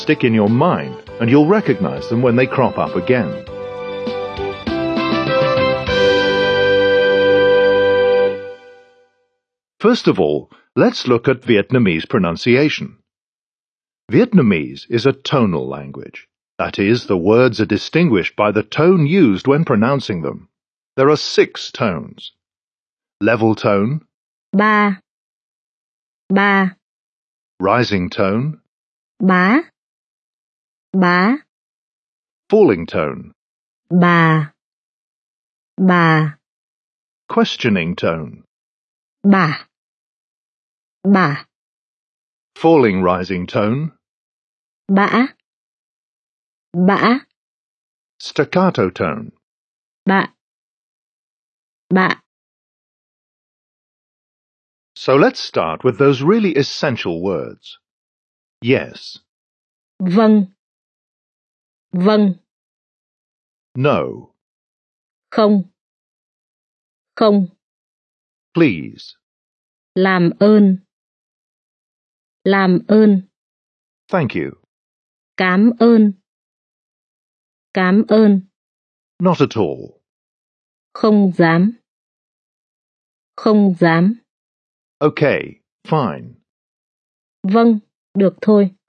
stick in your mind, and you'll recognize them when they crop up again. First of all, let's look at Vietnamese pronunciation. Vietnamese is a tonal language. That is, the words are distinguished by the tone used when pronouncing them. There are 6 tones. Level tone, ba, ba, rising tone, bá, bá, falling tone, bà, bà, questioning tone, bà, bà, falling rising tone, bã, bã, staccato tone. bạ, bạ. So let's start with those really essential words. Yes, Vâng, vâng, no, không, không, please, làm ơn, làm ơn, thank you, cảm ơn, cảm ơn, not at all, không dám, không dám. okay, fine. Vâng, được thôi.